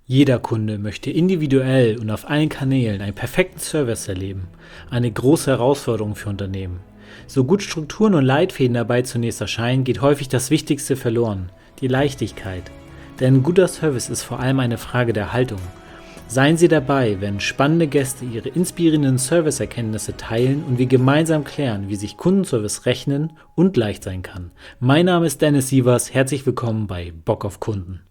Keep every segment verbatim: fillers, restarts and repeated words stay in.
Jeder Kunde möchte individuell und auf allen Kanälen einen perfekten Service erleben. Eine große Herausforderung für Unternehmen. So gut Strukturen und Leitfäden dabei zunächst erscheinen, geht häufig das Wichtigste verloren: die Leichtigkeit. Denn ein guter Service ist vor allem eine Frage der Haltung. Seien Sie dabei, wenn spannende Gäste ihre inspirierenden Serviceerkenntnisse teilen und wir gemeinsam klären, wie sich Kundenservice rechnen und leicht sein kann. Mein Name ist Dennis Sievers, herzlich willkommen bei Bock auf Kunden.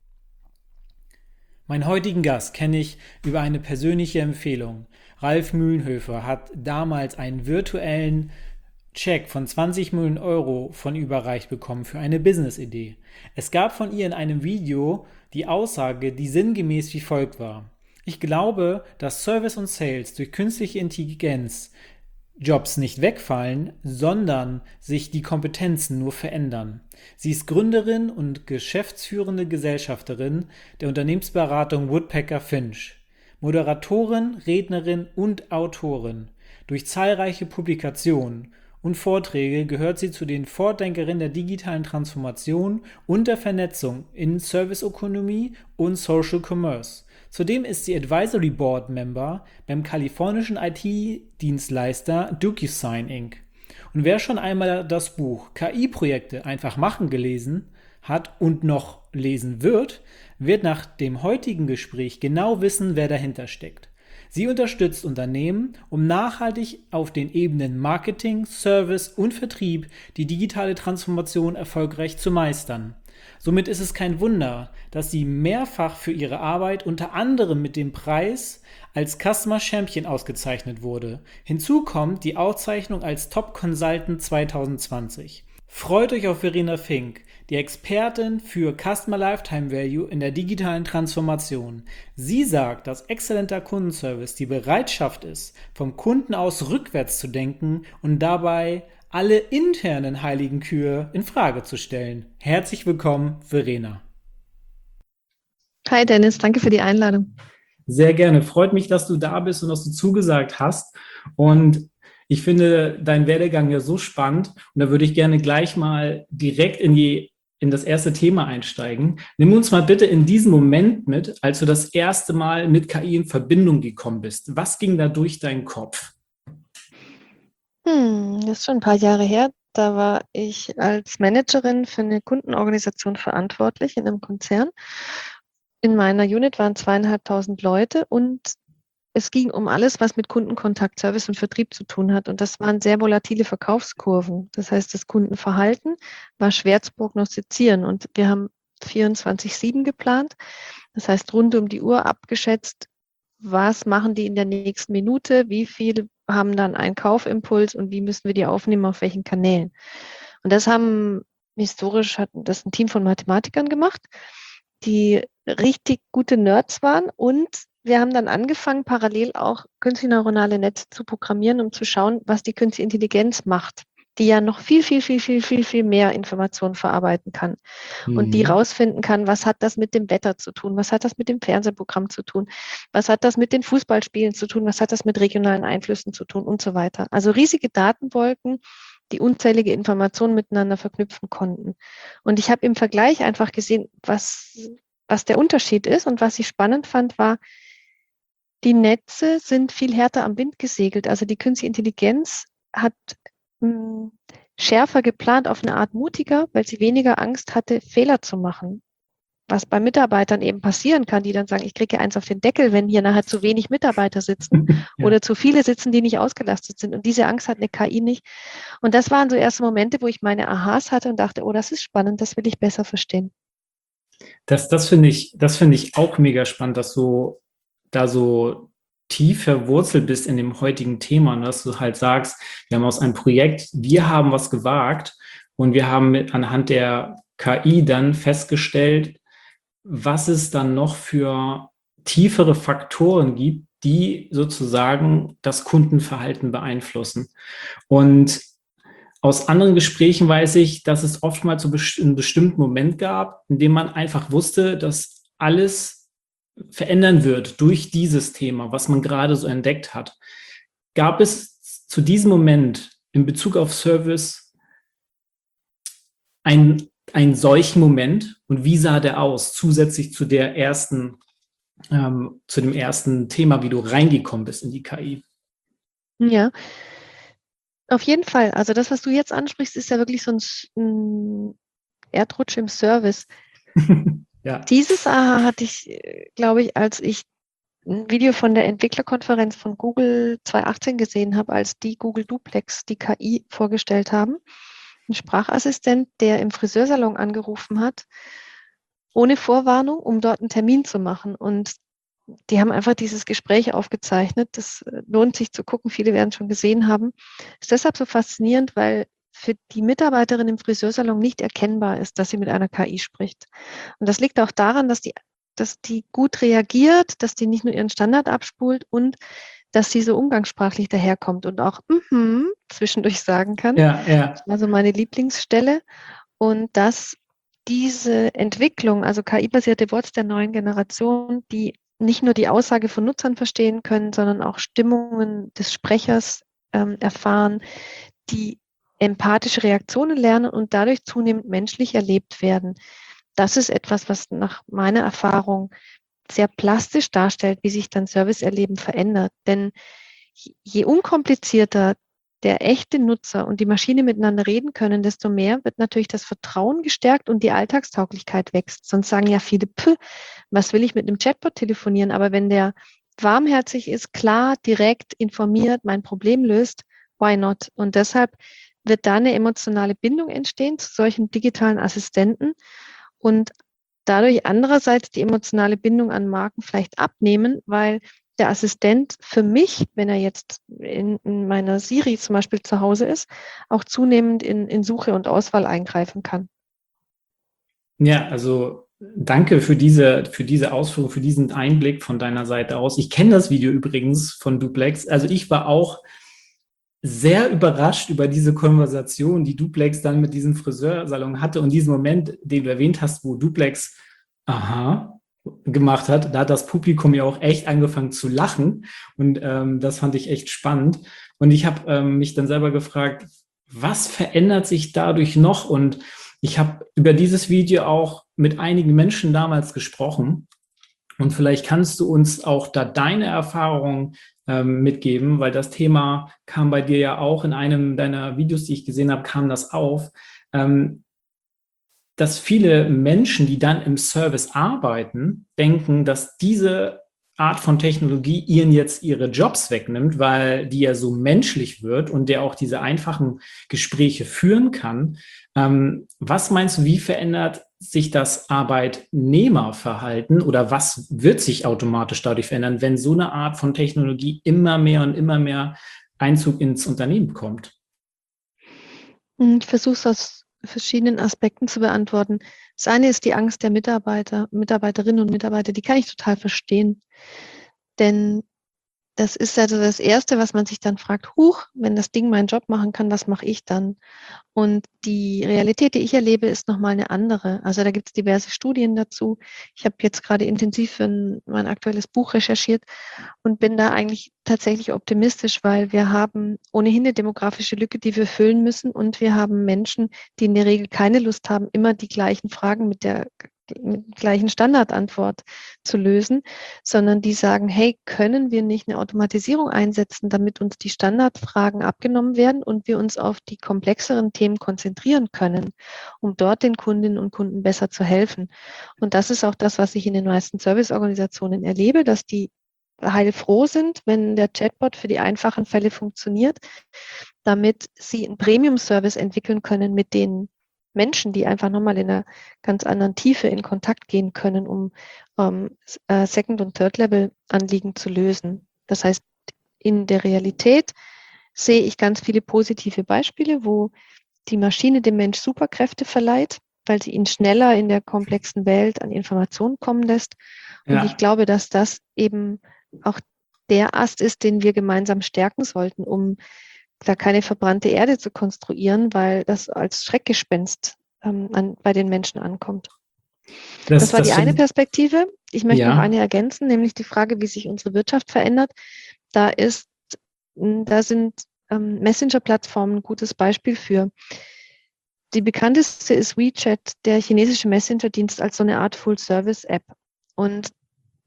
Meinen heutigen Gast kenne ich über eine persönliche Empfehlung. Ralf Mühlenhöfer hat damals einen virtuellen Check von zwanzig Millionen Euro von überreicht bekommen für eine Business-Idee. Es gab von ihr in einem Video die Aussage, die sinngemäß wie folgt war: Ich glaube, dass Service und Sales durch künstliche Intelligenz Jobs nicht wegfallen, sondern sich die Kompetenzen nur verändern. Sie ist Gründerin und geschäftsführende Gesellschafterin der Unternehmensberatung Woodpecker Finch, Moderatorin, Rednerin und Autorin. Durch zahlreiche Publikationen und Vorträge gehört sie zu den Vordenkerinnen der digitalen Transformation und der Vernetzung in Serviceökonomie und Social Commerce. Zudem ist sie Advisory Board Member beim kalifornischen I T-Dienstleister DocuSign Incorporated. Und wer schon einmal das Buch K I-Projekte einfach machen gelesen hat und noch lesen wird, wird nach dem heutigen Gespräch genau wissen, wer dahinter steckt. Sie unterstützt Unternehmen, um nachhaltig auf den Ebenen Marketing, Service und Vertrieb die digitale Transformation erfolgreich zu meistern. Somit ist es kein Wunder, dass sie mehrfach für ihre Arbeit unter anderem mit dem Preis als Customer Champion ausgezeichnet wurde. Hinzu kommt die Auszeichnung als Top Consultant zwanzig zwanzig. Freut euch auf Verena Fink, die Expertin für Customer Lifetime Value in der digitalen Transformation. Sie sagt, dass exzellenter Kundenservice die Bereitschaft ist, vom Kunden aus rückwärts zu denken und dabei alle internen heiligen Kühe in Frage zu stellen. Herzlich willkommen, Verena. Hi Dennis, danke für die Einladung. Sehr gerne. Freut mich, dass du da bist und dass du zugesagt hast. Und ich finde deinen Werdegang ja so spannend. Und da würde ich gerne gleich mal direkt in die, in das erste Thema einsteigen. Nimm uns mal bitte in diesen Moment mit, als du das erste Mal mit K I in Verbindung gekommen bist. Was ging da durch deinen Kopf? Hm, das ist schon ein paar Jahre her. Da war ich als Managerin für eine Kundenorganisation verantwortlich in einem Konzern. In meiner Unit waren zweieinhalbtausend Leute und es ging um alles, was mit Kundenkontakt, Service und Vertrieb zu tun hat. Und das waren sehr volatile Verkaufskurven. Das heißt, das Kundenverhalten war schwer zu prognostizieren. Und wir haben vierundzwanzig sieben geplant. Das heißt, rund um die Uhr abgeschätzt, was machen die in der nächsten Minute, wie viel haben dann einen Kaufimpuls und wie müssen wir die aufnehmen, auf welchen Kanälen. Und das haben historisch hat das ein Team von Mathematikern gemacht, die richtig gute Nerds waren, und wir haben dann angefangen, parallel auch künstliche neuronale Netze zu programmieren, um zu schauen, was die künstliche Intelligenz macht, die ja noch viel, viel, viel, viel, viel, viel mehr Informationen verarbeiten kann mhm. und die rausfinden kann, was hat das mit dem Wetter zu tun, was hat das mit dem Fernsehprogramm zu tun, was hat das mit den Fußballspielen zu tun, was hat das mit regionalen Einflüssen zu tun und so weiter. Also riesige Datenwolken, die unzählige Informationen miteinander verknüpfen konnten. Und ich habe im Vergleich einfach gesehen, was, was der Unterschied ist, und was ich spannend fand, war, die Netze sind viel härter am Wind gesegelt. Also die künstliche Intelligenz hat mh, schärfer geplant, auf eine Art mutiger, weil sie weniger Angst hatte, Fehler zu machen. Was bei Mitarbeitern eben passieren kann, die dann sagen, ich kriege eins auf den Deckel, wenn hier nachher zu wenig Mitarbeiter sitzen ja. oder zu viele sitzen, die nicht ausgelastet sind. Und diese Angst hat eine K I nicht. Und das waren so erste Momente, wo ich meine Aha's hatte und dachte, oh, das ist spannend, das will ich besser verstehen. Das, das finde ich, das finde ich auch mega spannend, dass du da so tief verwurzelt bist in dem heutigen Thema und dass du halt sagst, wir haben aus einem Projekt, wir haben was gewagt und wir haben mit, anhand der K I dann festgestellt, was es dann noch für tiefere Faktoren gibt, die sozusagen das Kundenverhalten beeinflussen. Und aus anderen Gesprächen weiß ich, dass es oftmals so einen bestimmten Moment gab, in dem man einfach wusste, dass alles verändern wird durch dieses Thema, was man gerade so entdeckt hat. Gab es zu diesem Moment in Bezug auf Service einen, einen solchen Moment, und wie sah der aus, zusätzlich zu der ersten ähm, zu dem ersten Thema, wie du reingekommen bist in die K I. Ja, auf jeden Fall. Also das, was du jetzt ansprichst, ist ja wirklich so ein, ein Erdrutsch im Service. Ja. Dieses Aha hatte ich, glaube ich, als ich ein Video von der Entwicklerkonferenz von Google zwanzig achtzehn gesehen habe, als die Google Duplex, die K I, vorgestellt haben. Ein Sprachassistent, der im Friseursalon angerufen hat, ohne Vorwarnung, um dort einen Termin zu machen. Und die haben einfach dieses Gespräch aufgezeichnet. Das lohnt sich zu gucken. Viele werden es schon gesehen haben. Ist deshalb so faszinierend, weil für die Mitarbeiterin im Friseursalon nicht erkennbar ist, dass sie mit einer K I spricht. Und das liegt auch daran, dass die, dass die gut reagiert, dass die nicht nur ihren Standard abspult und dass sie so umgangssprachlich daherkommt und auch mm-hmm zwischendurch sagen kann. Ja, ja. Das war so meine Lieblingsstelle. Und dass diese Entwicklung, also K I-basierte Bots der neuen Generation, die nicht nur die Aussage von Nutzern verstehen können, sondern auch Stimmungen des Sprechers ähm, erfahren, die empathische Reaktionen lernen und dadurch zunehmend menschlich erlebt werden. Das ist etwas, was nach meiner Erfahrung sehr plastisch darstellt, wie sich dann Serviceerleben verändert. Denn je unkomplizierter der echte Nutzer und die Maschine miteinander reden können, desto mehr wird natürlich das Vertrauen gestärkt und die Alltagstauglichkeit wächst. Sonst sagen ja viele, was will ich mit einem Chatbot telefonieren? Aber wenn der warmherzig ist, klar, direkt informiert, mein Problem löst, why not? Und deshalb wird da eine emotionale Bindung entstehen zu solchen digitalen Assistenten und dadurch andererseits die emotionale Bindung an Marken vielleicht abnehmen, weil der Assistent für mich, wenn er jetzt in, in meiner Siri zum Beispiel zu Hause ist, auch zunehmend in, in Suche und Auswahl eingreifen kann. Ja, also danke für diese, für diese Ausführung, für diesen Einblick von deiner Seite aus. Ich kenne das Video übrigens von Duplex. Also ich war auch sehr überrascht über diese Konversation, die Duplex dann mit diesem Friseursalon hatte und diesen Moment, den du erwähnt hast, wo Duplex aha gemacht hat, da hat das Publikum ja auch echt angefangen zu lachen und ähm, das fand ich echt spannend. Und ich habe ähm, mich dann selber gefragt, was verändert sich dadurch noch? Und ich habe über dieses Video auch mit einigen Menschen damals gesprochen. Und vielleicht kannst du uns auch da deine Erfahrungen ähm, mitgeben, weil das Thema kam bei dir ja auch in einem deiner Videos, die ich gesehen habe, kam das auf. Ähm, dass viele Menschen, die dann im Service arbeiten, denken, dass diese Art von Technologie ihnen jetzt ihre Jobs wegnimmt, weil die ja so menschlich wird und der auch diese einfachen Gespräche führen kann. Ähm, was meinst du, wie verändert sich das Arbeitnehmerverhalten oder was wird sich automatisch dadurch verändern, wenn so eine Art von Technologie immer mehr und immer mehr Einzug ins Unternehmen bekommt? Ich versuche es aus verschiedenen Aspekten zu beantworten. Das eine ist die Angst der Mitarbeiter, Mitarbeiterinnen und Mitarbeiter, die kann ich total verstehen. Denn das ist also das Erste, was man sich dann fragt, huch, wenn das Ding meinen Job machen kann, was mache ich dann? Und die Realität, die ich erlebe, ist nochmal eine andere. Also da gibt es diverse Studien dazu. Ich habe jetzt gerade intensiv für ein, mein aktuelles Buch recherchiert und bin da eigentlich tatsächlich optimistisch, weil wir haben ohnehin eine demografische Lücke, die wir füllen müssen und wir haben Menschen, die in der Regel keine Lust haben, immer die gleichen Fragen mit der mit der gleichen Standardantwort zu lösen, sondern die sagen, hey, können wir nicht eine Automatisierung einsetzen, damit uns die Standardfragen abgenommen werden und wir uns auf die komplexeren Themen konzentrieren können, um dort den Kundinnen und Kunden besser zu helfen. Und das ist auch das, was ich in den meisten Serviceorganisationen erlebe, dass die heilfroh sind, wenn der Chatbot für die einfachen Fälle funktioniert, damit sie einen Premium-Service entwickeln können mit den Menschen, die einfach nochmal in einer ganz anderen Tiefe in Kontakt gehen können, um ähm, Second- und Third-Level-Anliegen zu lösen. Das heißt, in der Realität sehe ich ganz viele positive Beispiele, wo die Maschine dem Mensch Superkräfte verleiht, weil sie ihn schneller in der komplexen Welt an Informationen kommen lässt. Und ja. Ich glaube, dass das eben auch der Ast ist, den wir gemeinsam stärken sollten, um da keine verbrannte Erde zu konstruieren, weil das als Schreckgespenst ähm, an, bei den Menschen ankommt. Das, das war das die eine Perspektive. Ich möchte ja. noch eine ergänzen, nämlich die Frage, wie sich unsere Wirtschaft verändert. Da ist, da sind ähm, Messenger-Plattformen ein gutes Beispiel für. Die bekannteste ist WeChat, der chinesische Messenger-Dienst als so eine Art Full-Service-App. Und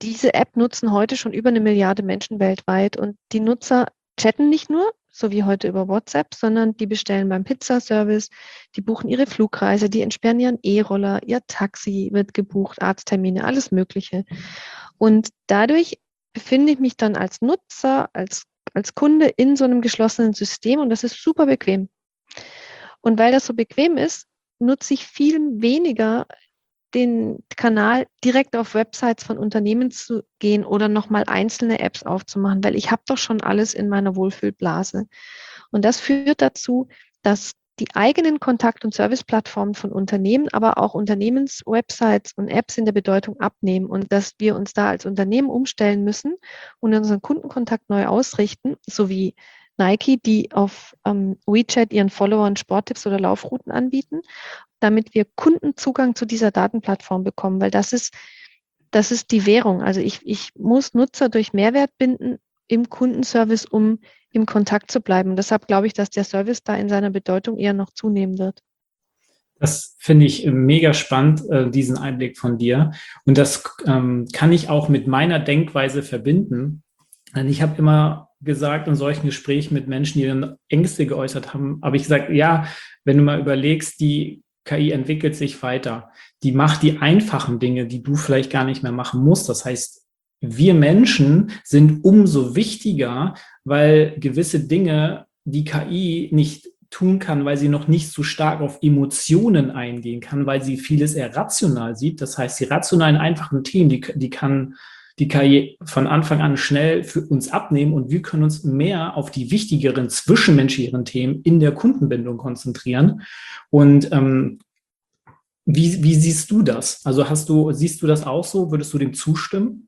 diese App nutzen heute schon über eine Milliarde Menschen weltweit und die Nutzer chatten nicht nur, so wie heute über WhatsApp, sondern die bestellen beim Pizzaservice, die buchen ihre Flugreise, die entsperren ihren E-Roller, ihr Taxi wird gebucht, Arzttermine, alles Mögliche. Und dadurch befinde ich mich dann als Nutzer, als, als Kunde in so einem geschlossenen System und das ist super bequem. Und weil das so bequem ist, nutze ich viel weniger den Kanal direkt auf Websites von Unternehmen zu gehen oder nochmal einzelne Apps aufzumachen, weil ich habe doch schon alles in meiner Wohlfühlblase. Und das führt dazu, dass die eigenen Kontakt- und Serviceplattformen von Unternehmen, aber auch Unternehmenswebsites und Apps in der Bedeutung abnehmen und dass wir uns da als Unternehmen umstellen müssen und unseren Kundenkontakt neu ausrichten, so wie Nike, die auf ähm, WeChat ihren Followern Sporttipps oder Laufrouten anbieten, damit wir Kundenzugang zu dieser Datenplattform bekommen, weil das ist, das ist die Währung. Also ich, ich muss Nutzer durch Mehrwert binden im Kundenservice, um im Kontakt zu bleiben. Und deshalb glaube ich, dass der Service da in seiner Bedeutung eher noch zunehmen wird. Das finde ich mega spannend, diesen Einblick von dir. Und das ähm, kann ich auch mit meiner Denkweise verbinden. Und ich habe immer gesagt, in solchen Gesprächen mit Menschen, die dann Ängste geäußert haben, habe ich gesagt, ja, wenn du mal überlegst, die K I entwickelt sich weiter. Die macht die einfachen Dinge, die du vielleicht gar nicht mehr machen musst. Das heißt, wir Menschen sind umso wichtiger, weil gewisse Dinge die K I nicht tun kann, weil sie noch nicht so stark auf Emotionen eingehen kann, weil sie vieles eher rational sieht. Das heißt, die rationalen, einfachen Themen, die, die kann die K I von Anfang an schnell für uns abnehmen und wir können uns mehr auf die wichtigeren zwischenmenschlichen Themen in der Kundenbindung konzentrieren. Und ähm, wie, wie siehst du das? Also hast du, siehst du das auch so? Würdest du dem zustimmen?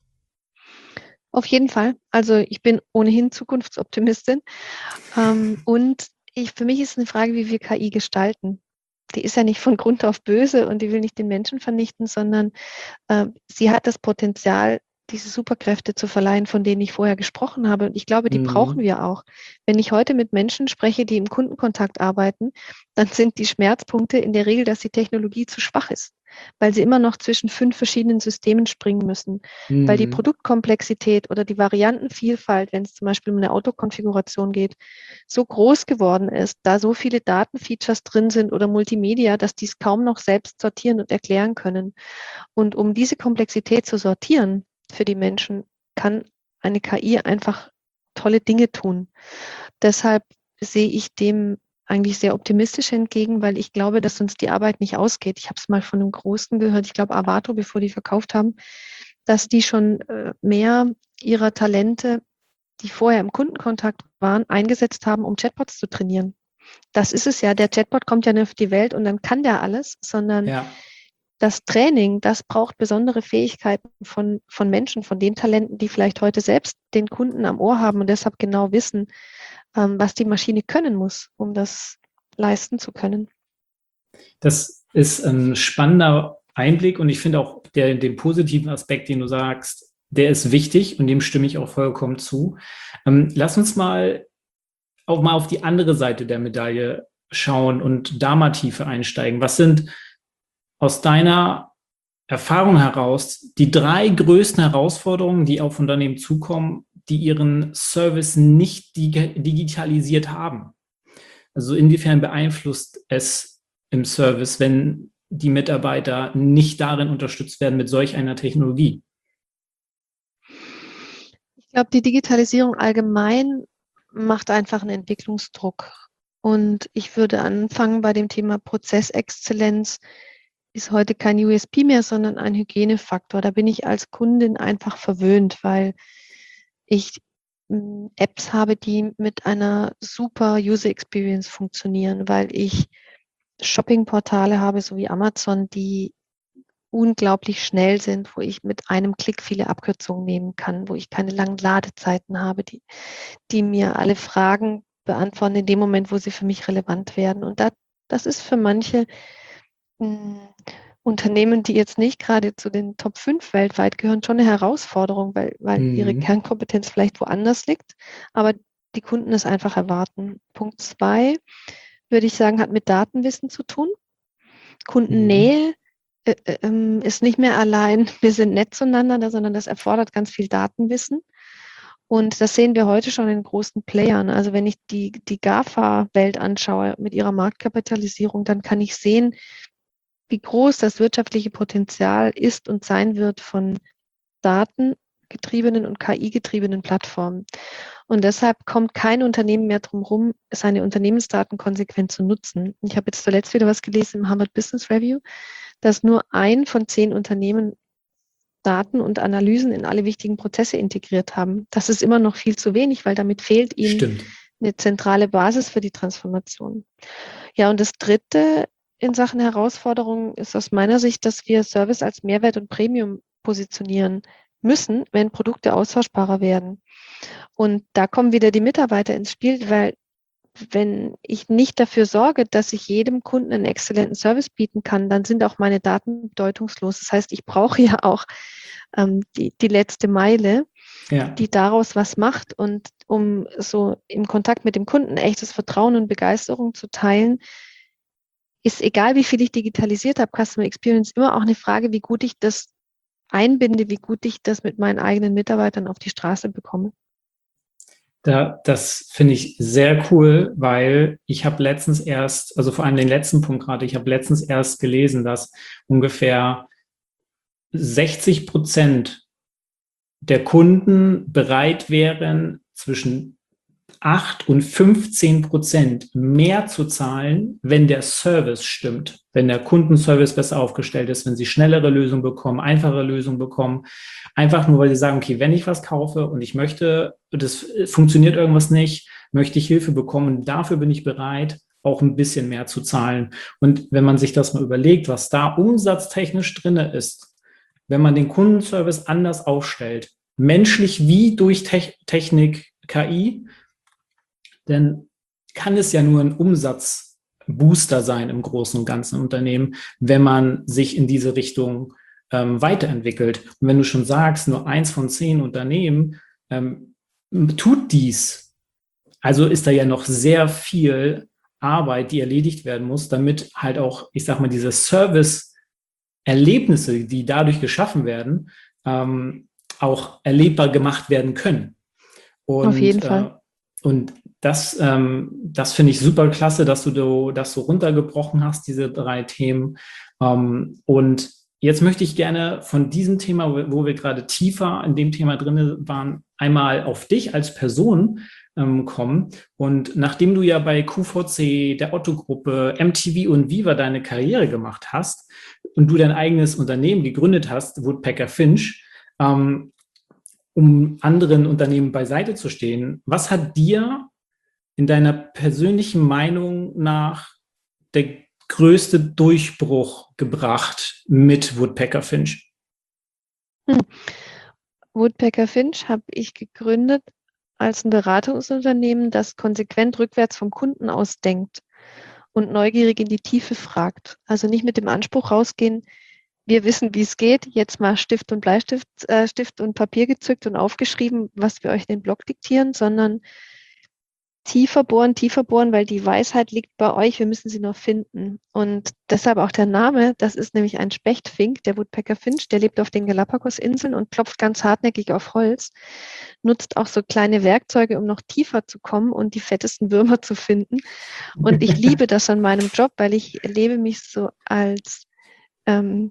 Auf jeden Fall. Also ich bin ohnehin Zukunftsoptimistin. Ähm, und ich, für mich ist eine Frage, wie wir K I gestalten. Die ist ja nicht von Grund auf böse und die will nicht den Menschen vernichten, sondern äh, sie hat das Potenzial, diese Superkräfte zu verleihen, von denen ich vorher gesprochen habe. Und ich glaube, die mhm. brauchen wir auch. Wenn ich heute mit Menschen spreche, die im Kundenkontakt arbeiten, dann sind die Schmerzpunkte in der Regel, dass die Technologie zu schwach ist, weil sie immer noch zwischen fünf verschiedenen Systemen springen müssen, mhm. weil die Produktkomplexität oder die Variantenvielfalt, wenn es zum Beispiel um eine Autokonfiguration geht, so groß geworden ist, da so viele Datenfeatures drin sind oder Multimedia, dass die es kaum noch selbst sortieren und erklären können. Und um diese Komplexität zu sortieren für die Menschen, kann eine K I einfach tolle Dinge tun. Deshalb sehe ich dem eigentlich sehr optimistisch entgegen, weil ich glaube, dass uns die Arbeit nicht ausgeht. Ich habe es mal von einem Großen gehört, ich glaube Avato, bevor die verkauft haben, dass die schon äh, mehr ihrer Talente, die vorher im Kundenkontakt waren, eingesetzt haben, um Chatbots zu trainieren. Das ist es ja. Der Chatbot kommt ja nicht auf die Welt und dann kann der alles, sondern ja. Das Training, das braucht besondere Fähigkeiten von, von Menschen, von den Talenten, die vielleicht heute selbst den Kunden am Ohr haben und deshalb genau wissen, ähm, was die Maschine können muss, um das leisten zu können. Das ist ein spannender Einblick und ich finde auch der, den positiven Aspekt, den du sagst, der ist wichtig und dem stimme ich auch vollkommen zu. Ähm, lass uns mal auch mal auf die andere Seite der Medaille schauen und da mal tiefer einsteigen. Was sind aus deiner Erfahrung heraus die drei größten Herausforderungen, die auf Unternehmen zukommen, die ihren Service nicht dig- digitalisiert haben? Also inwiefern beeinflusst es im Service, wenn die Mitarbeiter nicht darin unterstützt werden mit solch einer Technologie? Ich glaube, die Digitalisierung allgemein macht einfach einen Entwicklungsdruck. Und ich würde anfangen bei dem Thema Prozessexzellenz. Ist heute kein U S P mehr, sondern ein Hygienefaktor. Da bin ich als Kundin einfach verwöhnt, weil ich Apps habe, die mit einer super User Experience funktionieren, weil ich Shoppingportale habe, so wie Amazon, die unglaublich schnell sind, wo ich mit einem Klick viele Abkürzungen nehmen kann, wo ich keine langen Ladezeiten habe, die, die mir alle Fragen beantworten in dem Moment, wo sie für mich relevant werden. Und das, das ist für manche Unternehmen, die jetzt nicht gerade zu den Top fünf weltweit gehören, schon eine Herausforderung, weil, weil mhm. ihre Kernkompetenz vielleicht woanders liegt, aber die Kunden es einfach erwarten. Punkt zwei, würde ich sagen, hat mit Datenwissen zu tun. Kundennähe, mhm. äh, ähm, ist nicht mehr allein, wir sind nett zueinander, sondern das erfordert ganz viel Datenwissen. Und das sehen wir heute schon in großen Playern. Also wenn ich die, die GAFA-Welt anschaue mit ihrer Marktkapitalisierung, dann kann ich sehen, wie groß das wirtschaftliche Potenzial ist und sein wird von datengetriebenen und K I-getriebenen Plattformen. Und deshalb kommt kein Unternehmen mehr drum herum, seine Unternehmensdaten konsequent zu nutzen. Ich habe jetzt zuletzt wieder was gelesen im Harvard Business Review, dass nur ein von zehn Unternehmen Daten und Analysen in alle wichtigen Prozesse integriert haben. Das ist immer noch viel zu wenig, weil damit fehlt ihnen Stimmt. eine zentrale Basis für die Transformation. Ja, und das Dritte in Sachen Herausforderungen ist aus meiner Sicht, dass wir Service als Mehrwert und Premium positionieren müssen, wenn Produkte austauschbarer werden. Und da kommen wieder die Mitarbeiter ins Spiel, weil wenn ich nicht dafür sorge, dass ich jedem Kunden einen exzellenten Service bieten kann, dann sind auch meine Daten bedeutungslos. Das heißt, ich brauche ja auch ähm, die, die letzte Meile, Ja. die daraus was macht. Und um so im Kontakt mit dem Kunden echtes Vertrauen und Begeisterung zu teilen, ist egal, wie viel ich digitalisiert habe, Customer Experience immer auch eine Frage, wie gut ich das einbinde, wie gut ich das mit meinen eigenen Mitarbeitern auf die Straße bekomme. Da, das finde ich sehr cool, weil ich habe letztens erst, also vor allem den letzten Punkt gerade, ich habe letztens erst gelesen, dass ungefähr sechzig Prozent der Kunden bereit wären, zwischen acht und fünfzehn Prozent mehr zu zahlen, wenn der Service stimmt, wenn der Kundenservice besser aufgestellt ist, wenn sie schnellere Lösungen bekommen, einfache Lösungen bekommen. Einfach nur, weil sie sagen, okay, wenn ich was kaufe und ich möchte, das funktioniert irgendwas nicht, möchte ich Hilfe bekommen, dafür bin ich bereit, auch ein bisschen mehr zu zahlen. Und wenn man sich das mal überlegt, was da umsatztechnisch drin ist, wenn man den Kundenservice anders aufstellt, menschlich wie durch Te- Technik, K I, dann kann es ja nur ein Umsatzbooster sein im großen und ganzen Unternehmen, wenn man sich in diese Richtung ähm, weiterentwickelt. Und wenn du schon sagst, nur eins von zehn Unternehmen ähm, tut dies, also ist da ja noch sehr viel Arbeit, die erledigt werden muss, damit halt auch, ich sag mal, diese Service-Erlebnisse, die dadurch geschaffen werden, ähm, auch erlebbar gemacht werden können. Auf jeden Und, äh, Fall. und das, ähm, das finde ich super klasse, dass du das so runtergebrochen hast, diese drei Themen. Ähm, und jetzt möchte ich gerne von diesem Thema, wo wir gerade tiefer in dem Thema drin waren, einmal auf dich als Person ähm, kommen. Und nachdem du ja bei Q V C, der Otto-Gruppe, M T V und Viva deine Karriere gemacht hast und du dein eigenes Unternehmen gegründet hast, Woodpecker Finch, ähm, um anderen Unternehmen beiseite zu stehen, was hat dir in deiner persönlichen Meinung nach der größte Durchbruch gebracht mit Woodpecker Finch? Hm. Woodpecker Finch habe ich gegründet als ein Beratungsunternehmen, das konsequent rückwärts vom Kunden aus denkt und neugierig in die Tiefe fragt. Also nicht mit dem Anspruch rausgehen, wir wissen, wie es geht, jetzt mal Stift und Bleistift, äh, Stift und Papier gezückt und aufgeschrieben, was wir euch in den Blog diktieren, sondern tiefer bohren, tiefer bohren, weil die Weisheit liegt bei euch, wir müssen sie nur finden. Und deshalb auch der Name, das ist nämlich ein Spechtfink, der Woodpecker Finch, der lebt auf den Galapagos-Inseln und klopft ganz hartnäckig auf Holz, nutzt auch so kleine Werkzeuge, um noch tiefer zu kommen und die fettesten Würmer zu finden. Und ich liebe das an meinem Job, weil ich erlebe mich so als ähm,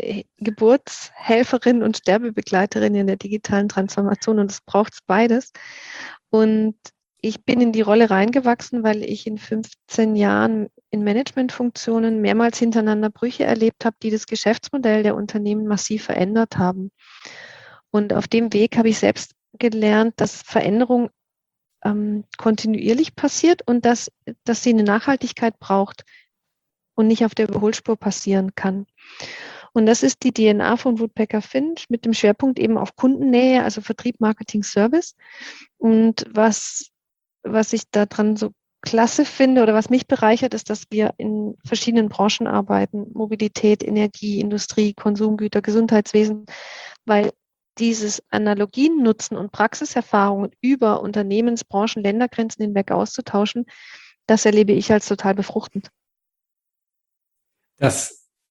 Geburtshelferin und Sterbebegleiterin in der digitalen Transformation und es braucht beides. Und ich bin in die Rolle reingewachsen, weil ich in fünfzehn Jahren in Managementfunktionen mehrmals hintereinander Brüche erlebt habe, die das Geschäftsmodell der Unternehmen massiv verändert haben. Und auf dem Weg habe ich selbst gelernt, dass Veränderung ähm, kontinuierlich passiert und dass, dass sie eine Nachhaltigkeit braucht und nicht auf der Überholspur passieren kann. Und das ist die D N A von Woodpecker Finch mit dem Schwerpunkt eben auf Kundennähe, also Vertrieb, Marketing, Service. Und was, was ich daran so klasse finde oder was mich bereichert, ist, dass wir in verschiedenen Branchen arbeiten. Mobilität, Energie, Industrie, Konsumgüter, Gesundheitswesen, weil dieses Analogien nutzen und Praxiserfahrungen über Unternehmens-, Branchen-, Ländergrenzen hinweg auszutauschen, das erlebe ich als total befruchtend. Das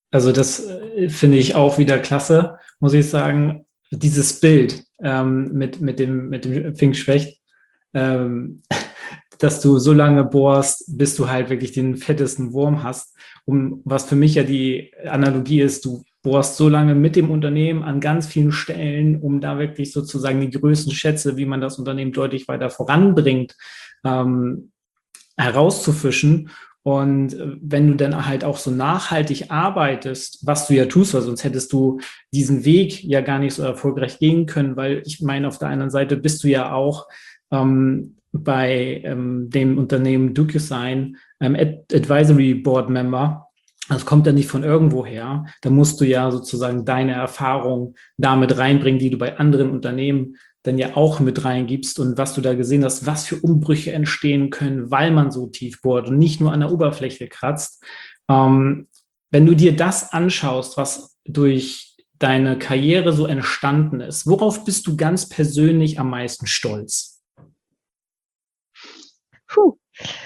Also das äh, finde ich auch wieder klasse, muss ich sagen. Dieses Bild ähm, mit, mit dem, mit dem Pfingstschwecht, ähm, dass du so lange bohrst, bis du halt wirklich den fettesten Wurm hast. Um, was für mich ja die Analogie ist, du bohrst so lange mit dem Unternehmen an ganz vielen Stellen, um da wirklich sozusagen die größten Schätze, wie man das Unternehmen deutlich weiter voranbringt, ähm, herauszufischen. Und äh, wenn du dann halt auch so nachhaltig arbeitest, was du ja tust, weil sonst hättest du diesen Weg ja gar nicht so erfolgreich gehen können, weil ich meine, auf der anderen Seite bist du ja auch ähm, bei ähm, dem Unternehmen DocuSign ähm, Ad Advisory Board Member. Das kommt ja nicht von irgendwo her. Da musst du ja sozusagen deine Erfahrung damit reinbringen, die du bei anderen Unternehmen dann ja auch mit reingibst und was du da gesehen hast, was für Umbrüche entstehen können, weil man so tief bohrt und nicht nur an der Oberfläche kratzt. Ähm, wenn du dir das anschaust, was durch deine Karriere so entstanden ist, worauf bist du ganz persönlich am meisten stolz? Puh.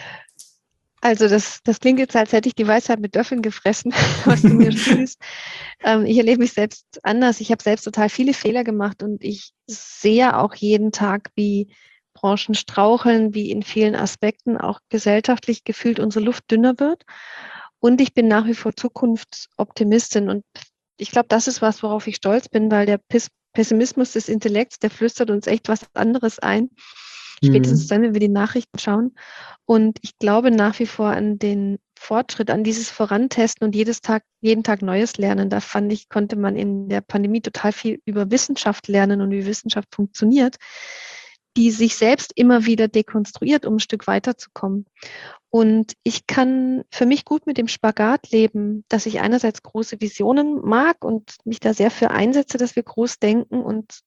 Also das, das klingt jetzt, als hätte ich die Weisheit mit Löffeln gefressen, was du mir spielst. Ähm, ich erlebe mich selbst anders. Ich habe selbst total viele Fehler gemacht und ich sehe auch jeden Tag, wie Branchen straucheln, wie in vielen Aspekten auch gesellschaftlich gefühlt unsere Luft dünner wird. Und ich bin nach wie vor Zukunftsoptimistin. Und ich glaube, das ist was, worauf ich stolz bin, weil der Pessimismus des Intellekts, der flüstert uns echt was anderes ein. Spätestens Mhm. dann, wenn wir die Nachrichten schauen. Und ich glaube nach wie vor an den Fortschritt, an dieses Vorantesten und jedes Tag, jeden Tag Neues lernen. Da fand ich, konnte man in der Pandemie total viel über Wissenschaft lernen und wie Wissenschaft funktioniert, die sich selbst immer wieder dekonstruiert, um ein Stück weiterzukommen. Und ich kann für mich gut mit dem Spagat leben, dass ich einerseits große Visionen mag und mich da sehr für einsetze, dass wir groß denken und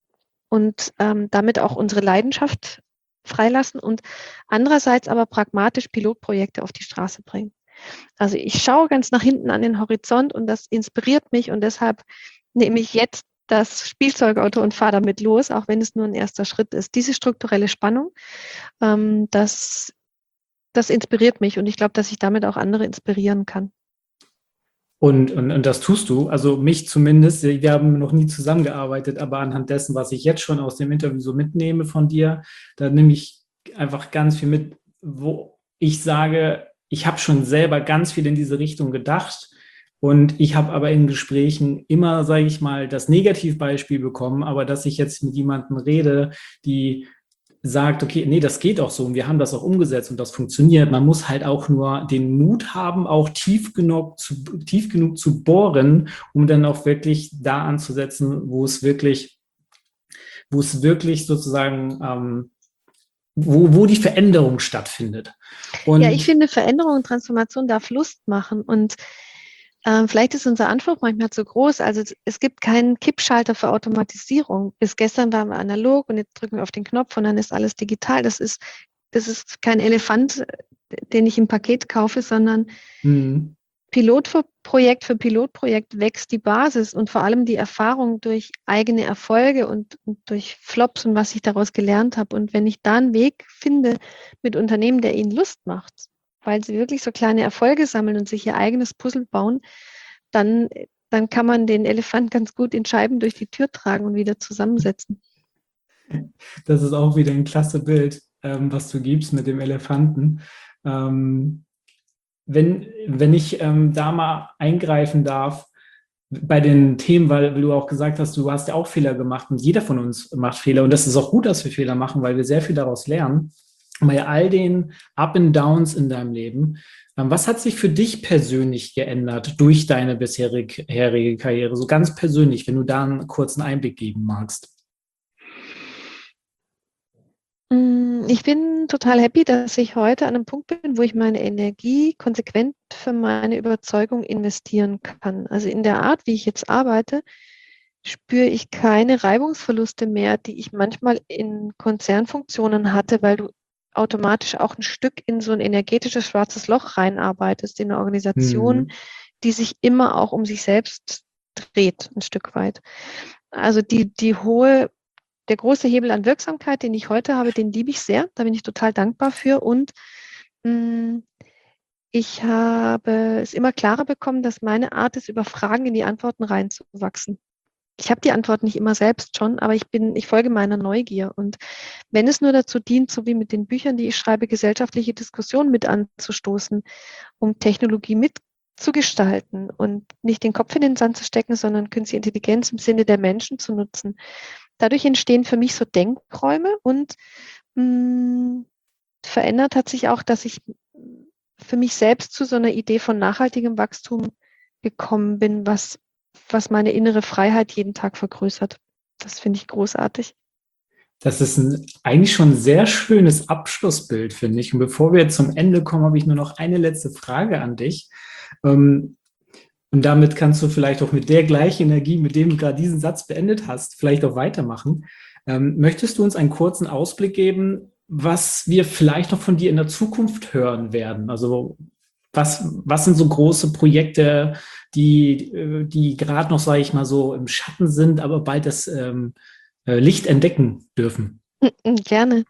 und ähm, damit auch unsere Leidenschaft freilassen und andererseits aber pragmatisch Pilotprojekte auf die Straße bringen. Also ich schaue ganz nach hinten an den Horizont und das inspiriert mich und deshalb nehme ich jetzt das Spielzeugauto und fahre damit los, auch wenn es nur ein erster Schritt ist. Diese strukturelle Spannung, ähm, das, das inspiriert mich und ich glaube, dass ich damit auch andere inspirieren kann. Und, und, und das tust du, also mich zumindest. Wir haben noch nie zusammengearbeitet, aber anhand dessen, was ich jetzt schon aus dem Interview so mitnehme von dir, da nehme ich einfach ganz viel mit, wo ich sage, ich habe schon selber ganz viel in diese Richtung gedacht. Und ich habe aber in Gesprächen immer, sage ich mal, das Negativbeispiel bekommen, aber dass ich jetzt mit jemandem rede, die sagt, okay, nee, das geht auch so und wir haben das auch umgesetzt und das funktioniert. Man muss halt auch nur den Mut haben, auch tief genug zu, tief genug zu bohren, um dann auch wirklich da anzusetzen, wo es wirklich, wo es wirklich sozusagen, ähm, wo, wo die Veränderung stattfindet. Ja, ich Und finde, Veränderung und Transformation darf Lust machen und Ähm, vielleicht ist unser Anspruch manchmal zu groß. Also es gibt keinen Kippschalter für Automatisierung. Bis gestern waren wir analog und jetzt drücken wir auf den Knopf und dann ist alles digital. Das ist, das ist kein Elefant, den ich im Paket kaufe, sondern mh, Pilotprojekt für Pilotprojekt wächst die Basis und vor allem die Erfahrung durch eigene Erfolge und, und durch Flops und was ich daraus gelernt habe. Und wenn ich da einen Weg finde mit Unternehmen, der ihnen Lust macht, weil sie wirklich so kleine Erfolge sammeln und sich ihr eigenes Puzzle bauen, dann, dann kann man den Elefant ganz gut in Scheiben durch die Tür tragen und wieder zusammensetzen. das ist auch wieder ein klasse Bild, ähm, was du gibst mit dem Elefanten. Ähm, wenn, wenn ich ähm, da mal eingreifen darf, bei den Themen, weil, weil du auch gesagt hast, du hast ja auch Fehler gemacht und jeder von uns macht Fehler und das ist auch gut, dass wir Fehler machen, weil wir sehr viel daraus lernen. Und bei all den Up and Downs in deinem Leben, ähm, was hat sich für dich persönlich geändert durch deine bisherige Karriere, so ganz persönlich, wenn du da einen kurzen Einblick geben magst? Mm, Ich bin total happy, dass ich heute an einem Punkt bin, wo ich meine Energie konsequent für meine Überzeugung investieren kann. Also in der Art, wie ich jetzt arbeite, spüre ich keine Reibungsverluste mehr, die ich manchmal in Konzernfunktionen hatte, weil du automatisch auch ein Stück in so ein energetisches schwarzes Loch reinarbeitest, in eine Organisation, Hm. die sich immer auch um sich selbst dreht, ein Stück weit. Also die, die hohe, der große Hebel an Wirksamkeit, den ich heute habe, den liebe ich sehr, da bin ich total dankbar für und mh, ich habe es immer klarer bekommen, dass meine Art ist, über Fragen in die Antworten reinzuwachsen. Ich habe die Antwort nicht immer selbst schon, aber ich bin, ich folge meiner Neugier. Und wenn es nur dazu dient, so wie mit den Büchern, die ich schreibe, gesellschaftliche Diskussionen mit anzustoßen, um Technologie mitzugestalten und nicht den Kopf in den Sand zu stecken, sondern künstliche Intelligenz im Sinne der Menschen zu nutzen. Dadurch entstehen für mich so Denkräume und mh, verändert hat sich auch, dass ich für mich selbst zu so einer Idee von nachhaltigem Wachstum gekommen bin, was was meine innere Freiheit jeden Tag vergrößert. Das finde ich großartig. Das ist ein, eigentlich schon ein sehr schönes Abschlussbild, finde ich. Und bevor wir jetzt zum Ende kommen, habe ich nur noch eine letzte Frage an dich. Ähm, und damit kannst du vielleicht auch mit der gleichen Energie, mit dem du gerade diesen Satz beendet hast, vielleicht auch weitermachen. Ähm, möchtest du uns einen kurzen Ausblick geben, was wir vielleicht noch von dir in der Zukunft hören werden? Also Was, was sind so große Projekte, die, die gerade noch, sage ich mal, so im Schatten sind, aber bald das ähm, Licht entdecken dürfen? Gerne.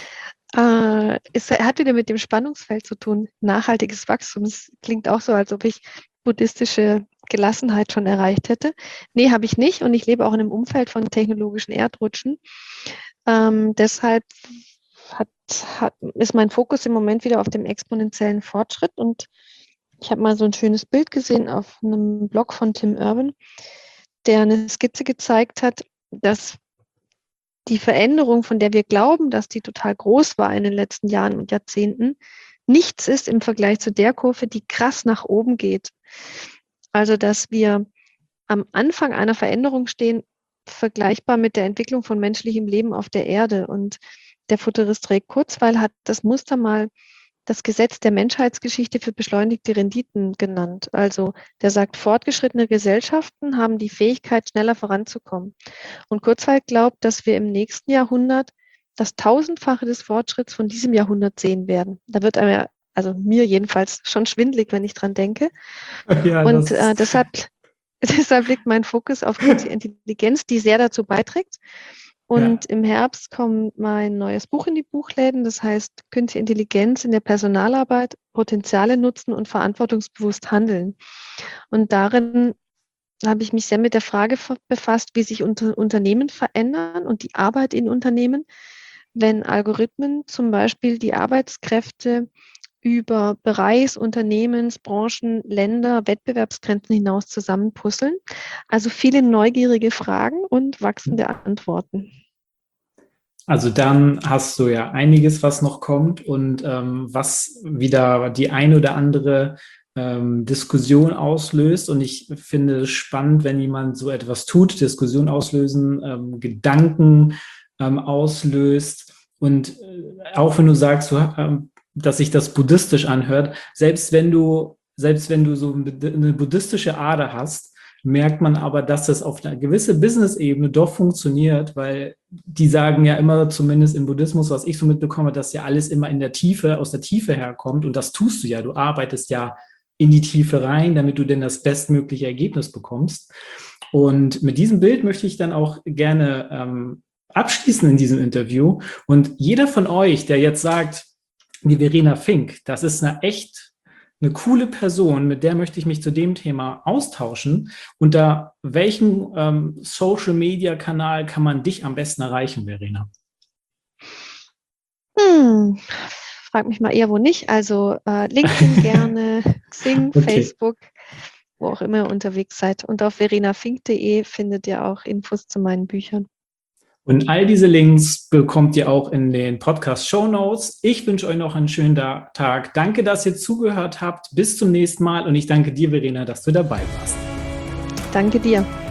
Äh, es hat wieder mit dem Spannungsfeld zu tun. Nachhaltiges Wachstum. Es klingt auch so, als ob ich buddhistische Gelassenheit schon erreicht hätte. Nee, habe ich nicht. Und ich lebe auch in einem Umfeld von technologischen Erdrutschen. Ähm, deshalb Hat, hat, ist mein Fokus im Moment wieder auf dem exponentiellen Fortschritt. Und ich habe mal so ein schönes Bild gesehen auf einem Blog von Tim Urban, der eine Skizze gezeigt hat, dass die Veränderung, von der wir glauben, dass die total groß war in den letzten Jahren und Jahrzehnten, nichts ist im Vergleich zu der Kurve, die krass nach oben geht. Also, dass wir am Anfang einer Veränderung stehen, vergleichbar mit der Entwicklung von menschlichem Leben auf der Erde. Und der Futurist Ray Kurzweil hat das Muster mal das Gesetz der Menschheitsgeschichte für beschleunigte Renditen genannt. Also der sagt, fortgeschrittene Gesellschaften haben die Fähigkeit, schneller voranzukommen. Und Kurzweil glaubt, dass wir im nächsten Jahrhundert das Tausendfache des Fortschritts von diesem Jahrhundert sehen werden. Da wird einem, also mir jedenfalls, schon schwindelig, wenn ich dran denke. Ja, und äh, deshalb, deshalb liegt mein Fokus auf künstliche Intelligenz, die sehr dazu beiträgt. Und ja. Im Herbst kommt mein neues Buch in die Buchläden, das heißt Künstliche Intelligenz in der Personalarbeit, Potenziale nutzen und verantwortungsbewusst handeln. Und darin habe ich mich sehr mit der Frage befasst, wie sich unter Unternehmen verändern und die Arbeit in Unternehmen, wenn Algorithmen zum Beispiel die Arbeitskräfte über Bereichs-, Unternehmens-, Branchen-, Länder-, Wettbewerbsgrenzen hinaus zusammenpuzzeln. Also viele neugierige Fragen und wachsende Antworten. Also dann hast du ja einiges, was noch kommt und ähm, was wieder die eine oder andere ähm, Diskussion auslöst. Und ich finde es spannend, wenn jemand so etwas tut, Diskussion auslösen, ähm, Gedanken ähm, auslöst. Und äh, auch wenn du sagst, du, ähm, dass sich das buddhistisch anhört, selbst wenn du, selbst wenn du so eine buddhistische Ader hast, merkt man aber, dass das auf einer gewissen Business-Ebene doch funktioniert, weil die sagen ja immer, zumindest im Buddhismus, was ich so mitbekomme, dass ja alles immer in der Tiefe, aus der Tiefe herkommt und das tust du ja, du arbeitest ja in die Tiefe rein, damit du denn das bestmögliche Ergebnis bekommst. Und mit diesem Bild möchte ich dann auch gerne ähm, abschließen in diesem Interview und jeder von euch, der jetzt sagt, die Verena Fink, das ist eine echt eine coole Person, mit der möchte ich mich zu dem Thema austauschen. Unter welchem ähm, Social-Media-Kanal kann man dich am besten erreichen, Verena? Hm, frag mich mal eher, wo nicht. Also äh, LinkedIn gerne, Xing, okay. Facebook, wo auch immer ihr unterwegs seid. Und auf verena fink punkt de findet ihr auch Infos zu meinen Büchern. Und all diese Links bekommt ihr auch in den Podcast-Shownotes. Ich wünsche euch noch einen schönen Tag. Danke, dass ihr zugehört habt. Bis zum nächsten Mal. Und ich danke dir, Verena, dass du dabei warst. Danke dir.